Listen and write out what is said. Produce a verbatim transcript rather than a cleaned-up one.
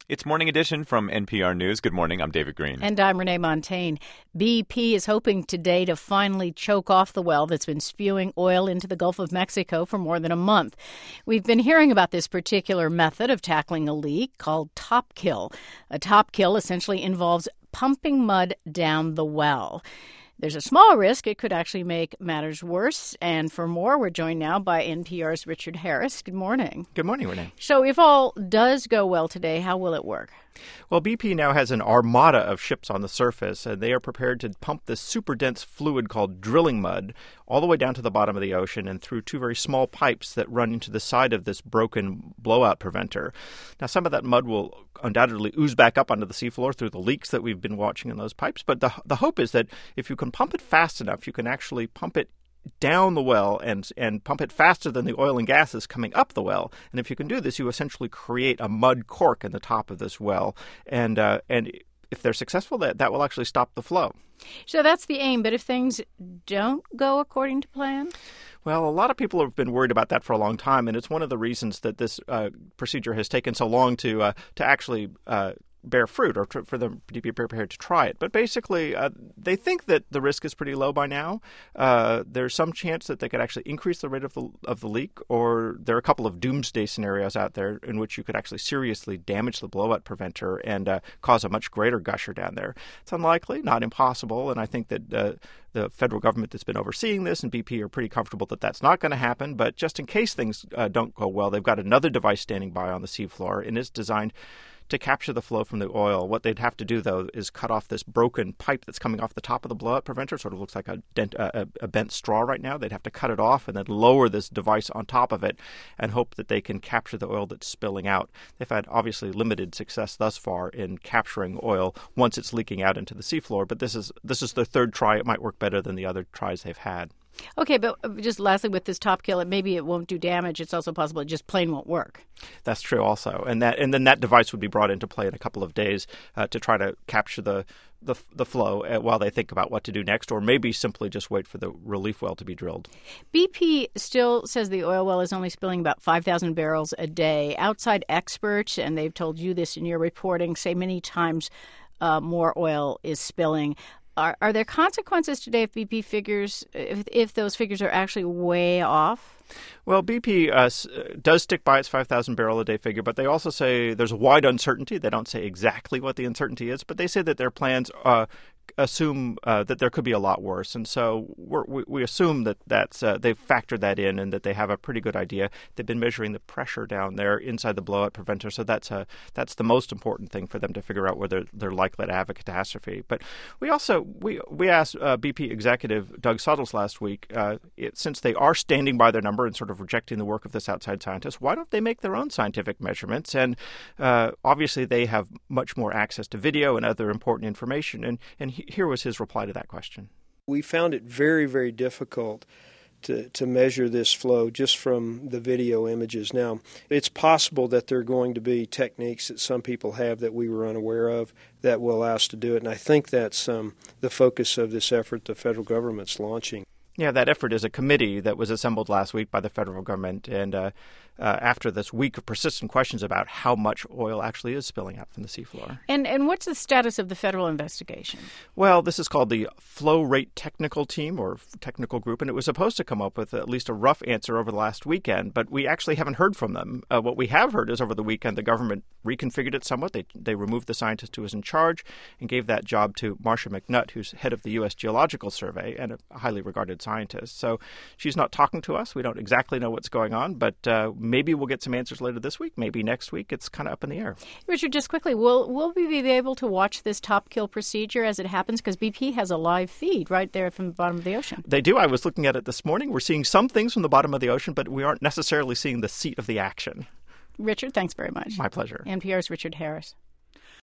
It's Morning Edition from N P R News. Good morning. I'm David Green. And I'm Renee Montagne. B P is hoping today to finally choke off the well that's been spewing oil into the Gulf of Mexico for more than a month. We've been hearing about this particular method of tackling a leak called top kill. A top kill essentially involves pumping mud down the well. There's a small risk it could actually make matters worse. And for more, we're joined now by N P R's Richard Harris. Good morning. Good morning, Renee. So if all does go well today, how will it work? Well, B P now has an armada of ships on the surface, and they are prepared to pump this super dense fluid called drilling mud all the way down to the bottom of the ocean and through two very small pipes that run into the side of this broken blowout preventer. Now, some of that mud will undoubtedly ooze back up onto the seafloor through the leaks that we've been watching in those pipes, but the the hope is that if you can pump it fast enough, you can actually pump it down the well and and pump it faster than the oil and gas is coming up the well. And if you can do this, you essentially create a mud cork in the top of this well. And uh, and if they're successful, that, that will actually stop the flow. So that's the aim. But if things don't go according to plan? Well, a lot of people have been worried about that for a long time, and it's one of the reasons that this uh, procedure has taken so long to uh, to actually uh, bear fruit, or to, for them to be prepared to try it. But basically, uh, they think that the risk is pretty low by now. Uh, there's some chance that they could actually increase the rate of the of the leak, or there are a couple of doomsday scenarios out there in which you could actually seriously damage the blowout preventer and uh, cause a much greater gusher down there. It's unlikely, not impossible, and I think that uh, the federal government that's been overseeing this and B P are pretty comfortable that that's not going to happen. But just in case things uh, don't go well, they've got another device standing by on the seafloor, and it's designed to capture the flow from the oil. What they'd have to do, though, is cut off this broken pipe that's coming off the top of the blowout preventer. Sort of looks like a, dent, uh, a, a bent straw right now. They'd have to cut it off and then lower this device on top of it and hope that they can capture the oil that's spilling out. They've had obviously limited success thus far in capturing oil once it's leaking out into the seafloor, but this is this is their third try. It might work better than the other tries they've had. Okay, but just lastly, with this top kill, it maybe it won't do damage. It's also possible it just plain won't work. That's true also. And that and then that device would be brought into play in a couple of days uh, to try to capture the the, the flow uh, while they think about what to do next, or maybe simply just wait for the relief well to be drilled. B P still says the oil well is only spilling about five thousand barrels a day. Outside experts, and they've told you this in your reporting, say many times uh, more oil is spilling. Are, are there consequences today if B P figures, if, if those figures are actually way off? Well, B P uh, does stick by its five thousand barrel a day figure, but they also say there's a wide uncertainty. They don't say exactly what the uncertainty is, but they say that their plans uh, assume uh, that there could be a lot worse. And so we're, we we assume that that's, uh, they've factored that in and that they have a pretty good idea. They've been measuring the pressure down there inside the blowout preventer, so that's a, that's the most important thing for them to figure out whether they're likely to have a catastrophe. But we also we we asked uh, B P executive Doug Suttles last week, uh, it, since they are standing by their number and sort of rejecting the work of this outside scientist, why don't they make their own scientific measurements? And uh, obviously they have much more access to video and other important information. And, and he, here was his reply to that question. We found it very, very difficult to, to measure this flow just from the video images. Now, it's possible that there are going to be techniques that some people have that we were unaware of that will allow us to do it. And I think that's um, the focus of this effort the federal government's launching. Yeah, that effort is a committee that was assembled last week by the federal government. And uh, uh, after this week of persistent questions about how much oil actually is spilling out from the seafloor. And and what's the status of the federal investigation? Well, this is called the Flow Rate Technical Team or Technical Group, and it was supposed to come up with at least a rough answer over the last weekend, but we actually haven't heard from them. Uh, what we have heard is over the weekend the government reconfigured it somewhat. They they removed the scientist who was in charge and gave that job to Marcia McNutt, who's head of the U S Geological Survey and a highly regarded scientist. So she's not talking to us. We don't exactly know what's going on, but uh, maybe we'll get some answers later this week, maybe next week. It's kind of up in the air. Richard, just quickly, will will we be able to watch this top kill procedure as it happens? Because B P has a live feed right there from the bottom of the ocean. They do. I was looking at it this morning. We're seeing some things from the bottom of the ocean, but we aren't necessarily seeing the seat of the action. Richard, thanks very much. My pleasure. N P R's Richard Harris.